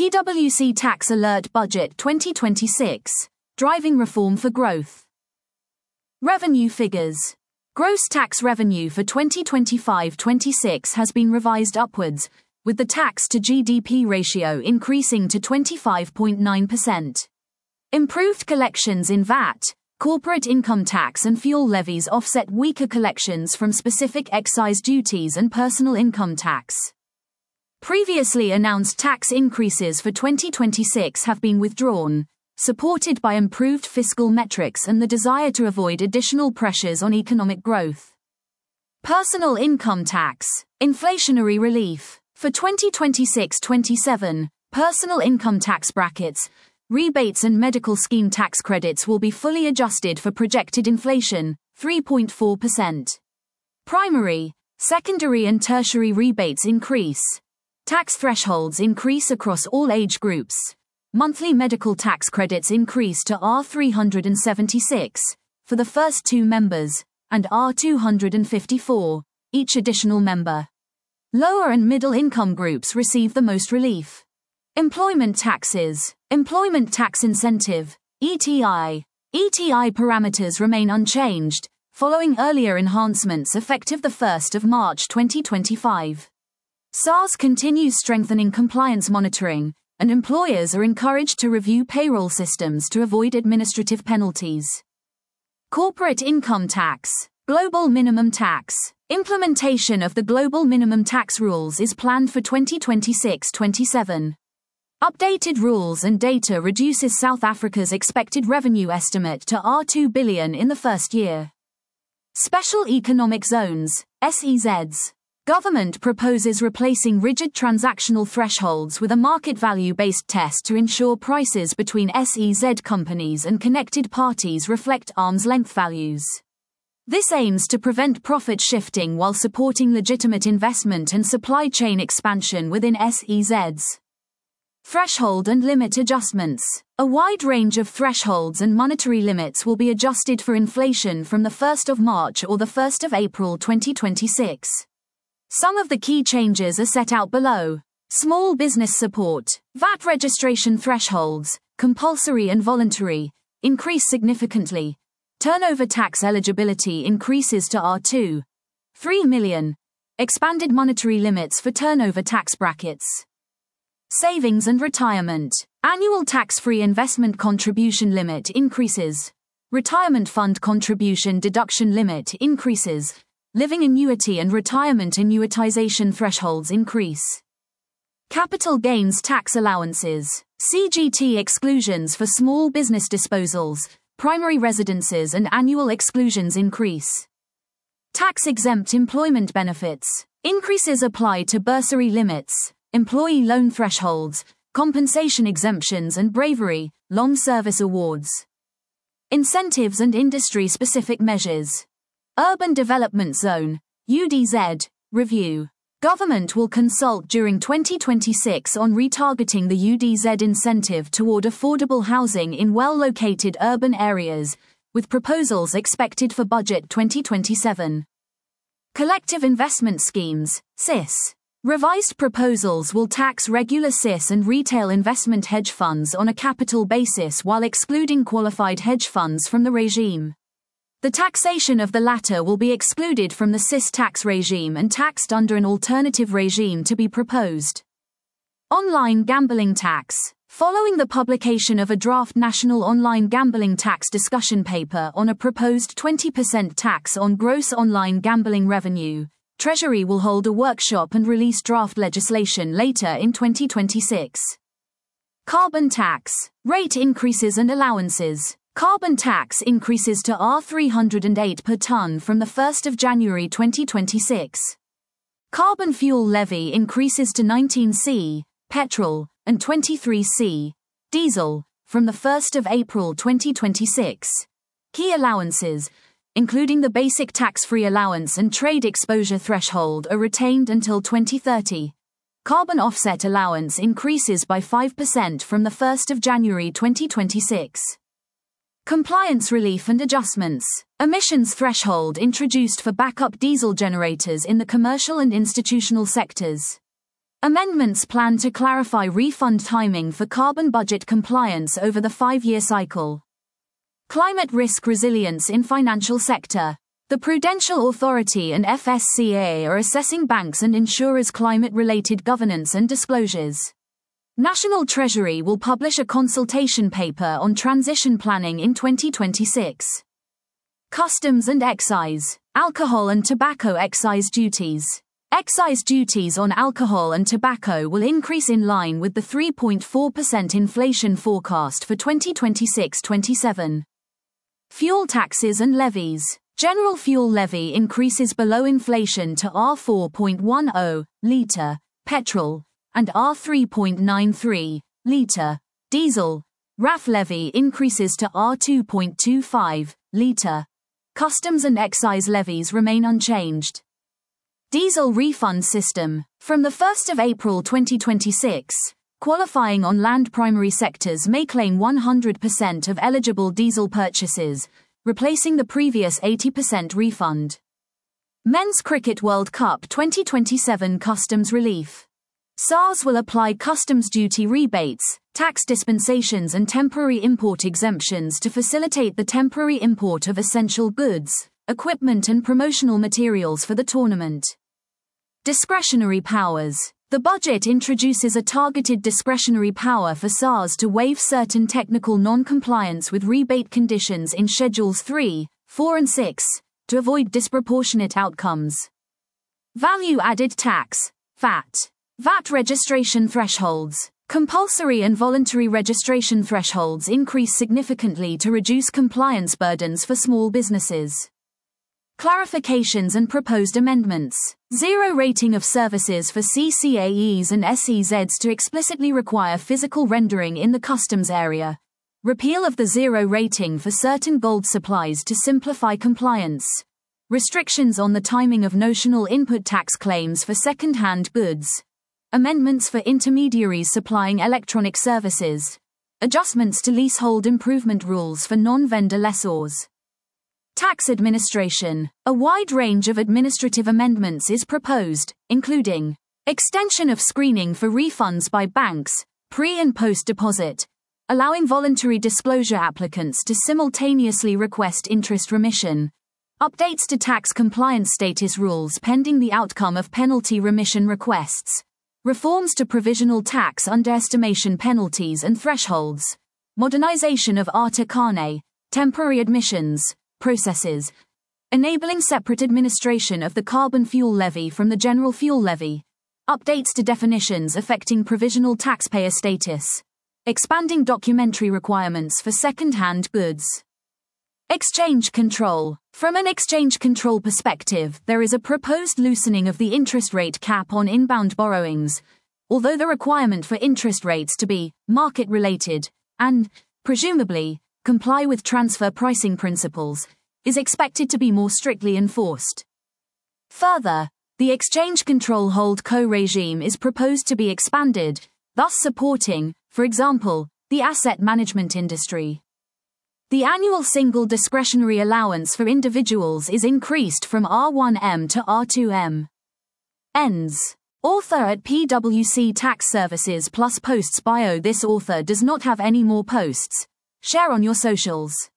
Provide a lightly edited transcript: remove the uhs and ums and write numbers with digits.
PwC Tax Alert Budget 2026, Driving Reform for Growth. Revenue figures. Gross tax revenue for 2025-26 has been revised upwards, with the tax-to-GDP ratio increasing to 25.9%. Improved collections in VAT, corporate income tax and fuel levies offset weaker collections from specific excise duties and personal income tax. Previously announced tax increases for 2026 have been withdrawn, supported by improved fiscal metrics and the desire to avoid additional pressures on economic growth. Personal income tax, inflationary relief. For 2026-27, personal income tax brackets, rebates and medical scheme tax credits will be fully adjusted for projected inflation, 3.4%. Primary, secondary and tertiary rebates increase. Tax thresholds increase across all age groups. Monthly medical tax credits increase to R376 for the first two members, and R254, each additional member. Lower and middle income groups receive the most relief. Employment taxes, employment tax incentive, ETI. ETI parameters remain unchanged, following earlier enhancements effective 1 March 2025. SARS continues strengthening compliance monitoring, and employers are encouraged to review payroll systems to avoid administrative penalties. Corporate income tax, global minimum tax. Implementation of the global minimum tax rules is planned for 2026-27. Updated rules and data reduces South Africa's expected revenue estimate to R2 billion in the first year. Special Economic Zones, SEZs. Government proposes replacing rigid transactional thresholds with a market value-based test to ensure prices between SEZ companies and connected parties reflect arm's-length values. This aims to prevent profit shifting while supporting legitimate investment and supply chain expansion within SEZs. Threshold and limit adjustments. A wide range of thresholds and monetary limits will be adjusted for inflation from 1 March or 1 April 2026. Some of the key changes are set out below. Small business support, VAT registration thresholds, compulsory and voluntary, increase significantly. Turnover tax eligibility increases to R2. 3 million. Expanded monetary limits for turnover tax brackets. Savings and retirement. Annual tax-free investment contribution limit increases. Retirement fund contribution deduction limit increases. Living annuity and retirement annuitization thresholds increase. Capital gains tax allowances. CGT exclusions for small business disposals, primary residences and annual exclusions increase. Tax-exempt employment benefits. Increases apply to bursary limits, employee loan thresholds, compensation exemptions and bravery, long service awards. Incentives and industry-specific measures. Urban Development Zone, UDZ, review. Government will consult during 2026 on retargeting the UDZ incentive toward affordable housing in well-located urban areas, with proposals expected for Budget 2027. Collective Investment Schemes, CIS. Revised proposals will tax regular CIS and retail investment hedge funds on a capital basis while excluding qualified hedge funds from the regime. The taxation of the latter will be excluded from the CIS tax regime and taxed under an alternative regime to be proposed. Online gambling tax. Following the publication of a draft national online gambling tax discussion paper on a proposed 20% tax on gross online gambling revenue, Treasury will hold a workshop and release draft legislation later in 2026. Carbon tax. Rate increases and allowances. Carbon tax increases to R308 per tonne from 1 January 2026. Carbon fuel levy increases to 19C, petrol, and 23C, diesel, from 1 April 2026. Key allowances, including the basic tax-free allowance and trade exposure threshold, are retained until 2030. Carbon offset allowance increases by 5% from 1 January 2026. Compliance relief and adjustments. Emissions threshold introduced for backup diesel generators in the commercial and institutional sectors. Amendments plan to clarify refund timing for carbon budget compliance over the 5-year cycle. Climate risk resilience in financial sector. The Prudential Authority and FSCA are assessing banks and insurers' climate-related governance and disclosures. National Treasury will publish a consultation paper on transition planning in 2026. Customs and excise. Alcohol and tobacco excise duties. Excise duties on alcohol and tobacco will increase in line with the 3.4% inflation forecast for 2026-27. Fuel taxes and levies. General fuel levy increases below inflation to R4.10 litre, petrol, and R3.93 litre, diesel. RAF levy increases to R2.25 litre. Customs and excise levies remain unchanged. Diesel refund system. From the 1st of April 2026, qualifying on land primary sectors may claim 100% of eligible diesel purchases, replacing the previous 80% refund. Men's Cricket World Cup 2027 customs relief. SARS will apply customs duty rebates, tax dispensations and temporary import exemptions to facilitate the temporary import of essential goods, equipment and promotional materials for the tournament. Discretionary powers. The budget introduces a targeted discretionary power for SARS to waive certain technical non-compliance with rebate conditions in Schedules 3, 4 and 6, to avoid disproportionate outcomes. Value-added tax, VAT. VAT registration thresholds. Compulsory and voluntary registration thresholds increase significantly to reduce compliance burdens for small businesses. Clarifications and proposed amendments. Zero rating of services for CCAEs and SEZs to explicitly require physical rendering in the customs area. Repeal of the zero rating for certain gold supplies to simplify compliance. Restrictions on the timing of notional input tax claims for second-hand goods. Amendments for intermediaries supplying electronic services. Adjustments to leasehold improvement rules for non-vendor lessors. Tax administration. A wide range of administrative amendments is proposed, including extension of screening for refunds by banks, pre- and post-deposit, allowing voluntary disclosure applicants to simultaneously request interest remission, updates to tax compliance status rules pending the outcome of penalty remission requests, reforms to provisional tax underestimation penalties and thresholds, modernization of Arte Carne, temporary admissions, processes, enabling separate administration of the carbon fuel levy from the general fuel levy, updates to definitions affecting provisional taxpayer status, expanding documentary requirements for second-hand goods. Exchange control. From an exchange control perspective, there is a proposed loosening of the interest rate cap on inbound borrowings, although the requirement for interest rates to be market-related and, presumably, comply with transfer pricing principles, is expected to be more strictly enforced. Further, the exchange control holdco regime is proposed to be expanded, thus supporting, for example, the asset management industry. The annual single discretionary allowance for individuals is increased from R1M to R2M. Ends. Author at PwC Tax Services plus posts bio. This author does not have any more posts. Share on your socials.